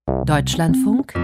Deutschlandfunk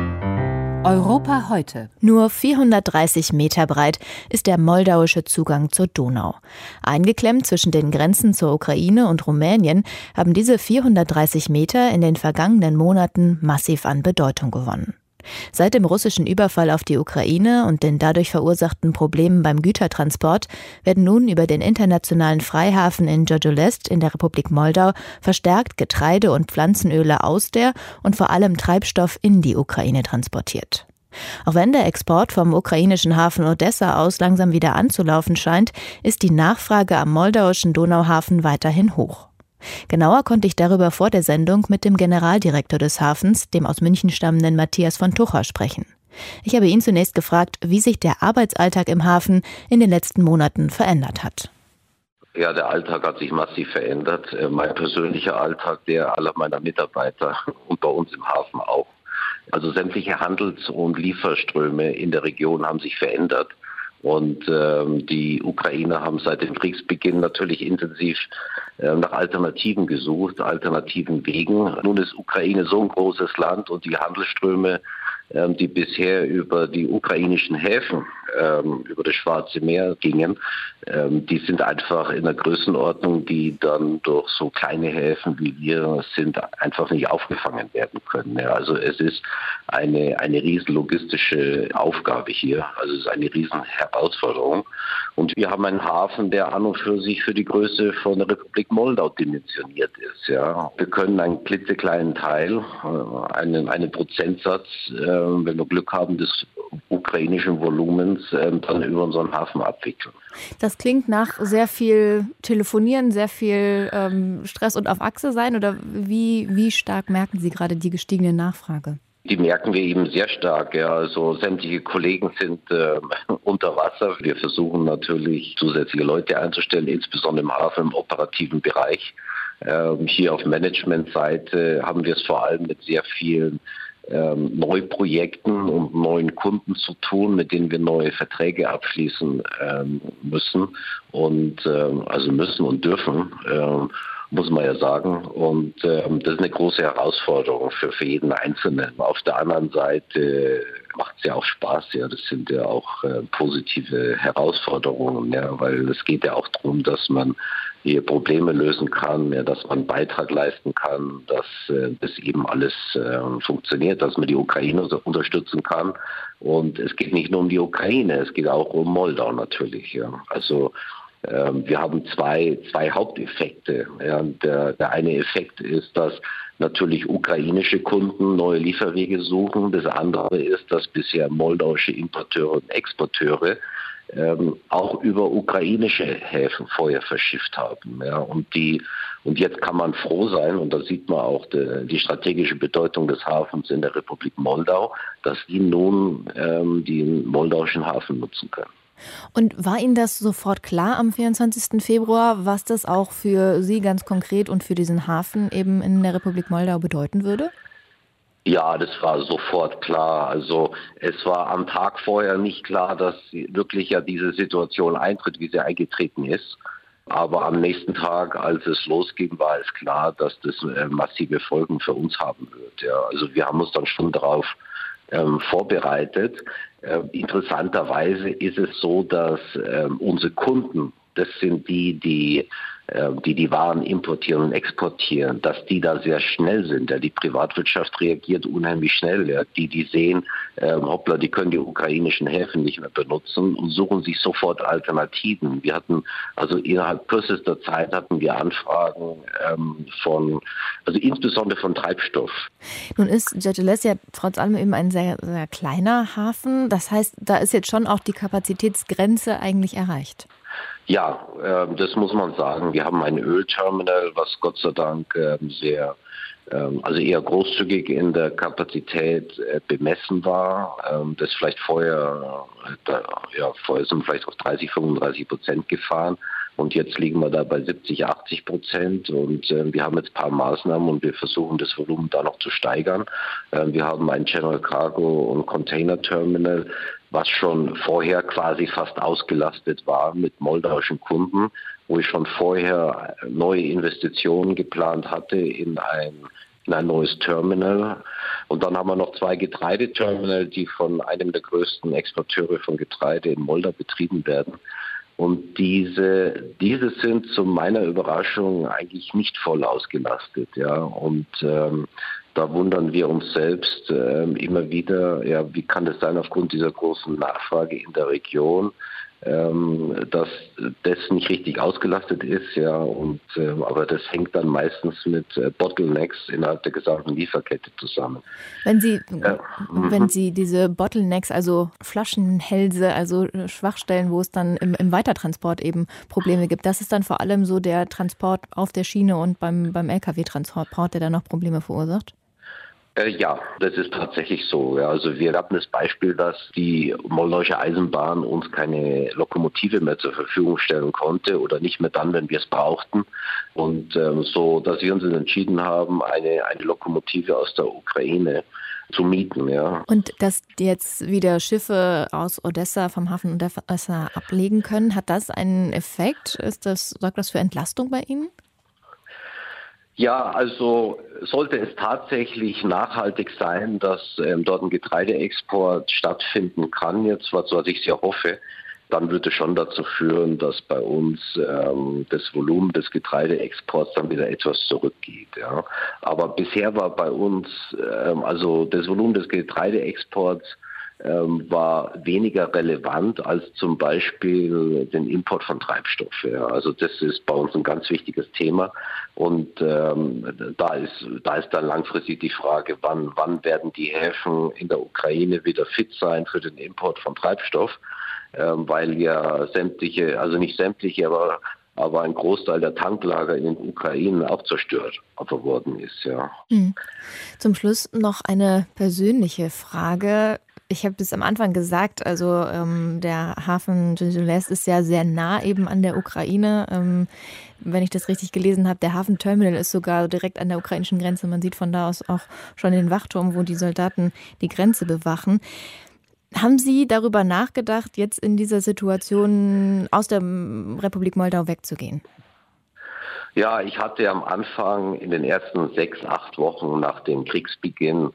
Europa heute. Nur 430 Meter breit ist der moldauische Zugang zur Donau. Eingeklemmt zwischen den Grenzen zur Ukraine und Rumänien haben diese 430 Meter in den vergangenen Monaten massiv an Bedeutung gewonnen. Seit dem russischen Überfall auf die Ukraine und den dadurch verursachten Problemen beim Gütertransport werden nun über den internationalen Freihafen in Gjorđolest in der Republik Moldau verstärkt Getreide und Pflanzenöle aus der und vor allem Treibstoff in die Ukraine transportiert. Auch wenn der Export vom ukrainischen Hafen Odessa aus langsam wieder anzulaufen scheint, ist die Nachfrage am moldauischen Donauhafen weiterhin hoch. Genauer konnte ich darüber vor der Sendung mit dem Generaldirektor des Hafens, dem aus München stammenden Matthias von Tucher, sprechen. Ich habe ihn zunächst gefragt, wie sich der Arbeitsalltag im Hafen in den letzten Monaten verändert hat. Ja, der Alltag hat sich massiv verändert. Mein persönlicher Alltag, der aller meiner Mitarbeiter und bei uns im Hafen auch. Also sämtliche Handels- und Lieferströme in der Region haben sich verändert. Und die Ukrainer haben seit dem Kriegsbeginn natürlich intensiv nach Alternativen gesucht, alternativen Wegen. Nun ist Ukraine so ein großes Land und die Handelsströme, die bisher über die ukrainischen Häfen, über das Schwarze Meer gingen, die sind einfach in der Größenordnung, die dann durch so kleine Häfen wie wir sind, einfach nicht aufgefangen werden können. Ja, also es ist eine riesen logistische Aufgabe hier, also es ist eine riesen Herausforderung. Und wir haben einen Hafen, der an und für sich für die Größe von der Republik Moldau dimensioniert ist. Ja, wir können einen klitzekleinen Teil, einen Prozentsatz, wenn wir Glück haben, des ukrainischen Volumens dann über unseren Hafen abwickeln. Das klingt nach sehr viel Telefonieren, sehr viel Stress und auf Achse sein. Oder wie stark merken Sie gerade die gestiegene Nachfrage? Die merken wir eben sehr stark. Ja. Also sämtliche Kollegen sind unter Wasser. Wir versuchen natürlich zusätzliche Leute einzustellen, insbesondere im Hafen, im operativen Bereich. Hier auf Managementseite haben wir es vor allem mit sehr vielen Neuprojekten und neuen Kunden zu tun, mit denen wir neue Verträge abschließen müssen und dürfen, muss man ja sagen. Und das ist eine große Herausforderung für jeden Einzelnen. Auf der anderen Seite macht es ja auch Spaß, ja. Das sind ja auch positive Herausforderungen, ja, weil es geht ja auch darum, dass man hier Probleme lösen kann, ja, dass man einen Beitrag leisten kann, dass das eben alles funktioniert, dass man die Ukraine unterstützen kann. Und es geht nicht nur um die Ukraine, es geht auch um Moldau natürlich. Ja. Also wir haben zwei Haupteffekte. Ja. Der eine Effekt ist, dass natürlich ukrainische Kunden neue Lieferwege suchen. Das andere ist, dass bisher moldauische Importeure und Exporteure auch über ukrainische Häfen Feuer verschifft haben. Ja. Und jetzt kann man froh sein, und da sieht man auch die strategische Bedeutung des Hafens in der Republik Moldau, dass die nun den moldauischen Hafen nutzen können. Und war Ihnen das sofort klar am 24. Februar, was das auch für Sie ganz konkret und für diesen Hafen eben in der Republik Moldau bedeuten würde? Ja, das war sofort klar. Also es war am Tag vorher nicht klar, dass wirklich ja diese Situation eintritt, wie sie eingetreten ist. Aber am nächsten Tag, als es losging, war es klar, dass das massive Folgen für uns haben wird. Ja, also wir haben uns dann schon darauf vorbereitet. Interessanterweise ist es so, dass unsere Kunden, das sind die Waren importieren und exportieren, dass die da sehr schnell sind. Ja, die Privatwirtschaft reagiert unheimlich schnell. Ja. Die sehen, hoppla, die können die ukrainischen Häfen nicht mehr benutzen und suchen sich sofort Alternativen. Wir hatten, also innerhalb kürzester Zeit hatten wir Anfragen insbesondere von Treibstoff. Nun ist Gjorđolest ja trotz allem eben ein sehr, sehr kleiner Hafen. Das heißt, da ist jetzt schon auch die Kapazitätsgrenze eigentlich erreicht. Ja, das muss man sagen. Wir haben ein Ölterminal, was Gott sei Dank eher großzügig in der Kapazität bemessen war. Das vielleicht vorher sind vielleicht auf 30-35% gefahren. Und jetzt liegen wir da bei 70-80%. Und wir haben jetzt ein paar Maßnahmen und wir versuchen, das Volumen da noch zu steigern. Wir haben ein General Cargo und Container Terminal, was schon vorher quasi fast ausgelastet war mit moldauischen Kunden, wo ich schon vorher neue Investitionen geplant hatte in ein in ein neues Terminal. Und dann haben wir noch 2 Getreideterminal, die von einem der größten Exporteure von Getreide in Moldau betrieben werden. Und diese sind zu meiner Überraschung eigentlich nicht voll ausgelastet. Ja. Und da wundern wir uns selbst immer wieder, ja, wie kann es sein aufgrund dieser großen Nachfrage in der Region, dass das nicht richtig ausgelastet ist, ja, und aber das hängt dann meistens mit Bottlenecks innerhalb der gesamten Lieferkette zusammen. Wenn Sie diese Bottlenecks, also Flaschenhälse, also Schwachstellen, wo es dann im Weitertransport eben Probleme gibt, das ist dann vor allem so der Transport auf der Schiene und beim Lkw-Transport, der dann noch Probleme verursacht? Ja, das ist tatsächlich so. Ja, also wir hatten das Beispiel, dass die Moldauische Eisenbahn uns keine Lokomotive mehr zur Verfügung stellen konnte oder nicht mehr dann, wenn wir es brauchten. Und so, dass wir uns entschieden haben, eine Lokomotive aus der Ukraine zu mieten. Ja. Und dass jetzt wieder Schiffe aus Odessa vom Hafen Odessa ablegen können, hat das einen Effekt? Sorgt das für Entlastung bei Ihnen? Ja, also sollte es tatsächlich nachhaltig sein, dass dort ein Getreideexport stattfinden kann, jetzt was ich sehr hoffe, dann würde es schon dazu führen, dass bei uns das Volumen des Getreideexports dann wieder etwas zurückgeht. Ja. Aber bisher war bei uns, also das Volumen des Getreideexports war weniger relevant als zum Beispiel den Import von Treibstoff. Ja. Also das ist bei uns ein ganz wichtiges Thema und da ist dann langfristig die Frage, wann werden die Häfen in der Ukraine wieder fit sein für den Import von Treibstoff, weil ja sämtliche, also nicht sämtliche, aber ein Großteil der Tanklager in den Ukraine auch zerstört worden ist. Ja. Zum Schluss noch eine persönliche Frage. Ich habe es am Anfang gesagt, also der Hafen Gheorghe ist ja sehr nah eben an der Ukraine. Wenn ich das richtig gelesen habe, der Hafenterminal ist sogar direkt an der ukrainischen Grenze. Man sieht von da aus auch schon den Wachturm, wo die Soldaten die Grenze bewachen. Haben Sie darüber nachgedacht, jetzt in dieser Situation aus der Republik Moldau wegzugehen? Ja, ich hatte am Anfang in den ersten 6-8 Wochen nach dem Kriegsbeginn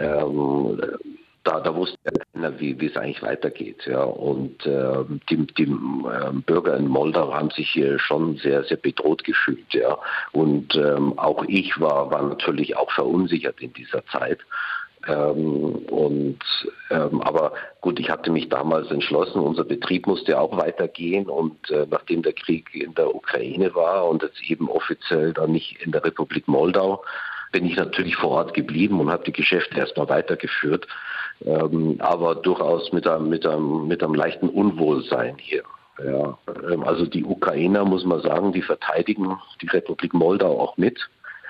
da wusste keiner, wie es eigentlich weitergeht. Ja. Und die Bürger in Moldau haben sich hier schon sehr, sehr bedroht gefühlt. Ja. Und auch ich war natürlich auch verunsichert in dieser Zeit. Aber gut, ich hatte mich damals entschlossen, unser Betrieb musste auch weitergehen und nachdem der Krieg in der Ukraine war und jetzt eben offiziell dann nicht in der Republik Moldau, bin ich natürlich vor Ort geblieben und habe die Geschäfte erstmal weitergeführt, aber durchaus mit einem leichten Unwohlsein hier. Ja, also die Ukrainer, muss man sagen, die verteidigen die Republik Moldau auch mit.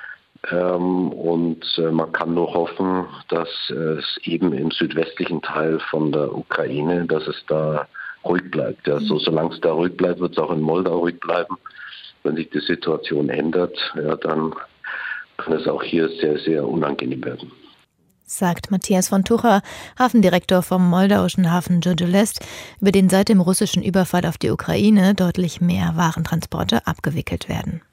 Und man kann nur hoffen, dass es eben im südwestlichen Teil von der Ukraine, dass es da ruhig bleibt. Ja, solange es da ruhig bleibt, wird es auch in Moldau ruhig bleiben. Wenn sich die Situation ändert, ja, dann kann es auch hier sehr, sehr unangenehm werden. Sagt Matthias von Tucher, Hafendirektor vom moldauischen Hafen Gheorghe, über den seit dem russischen Überfall auf die Ukraine deutlich mehr Warentransporte abgewickelt werden.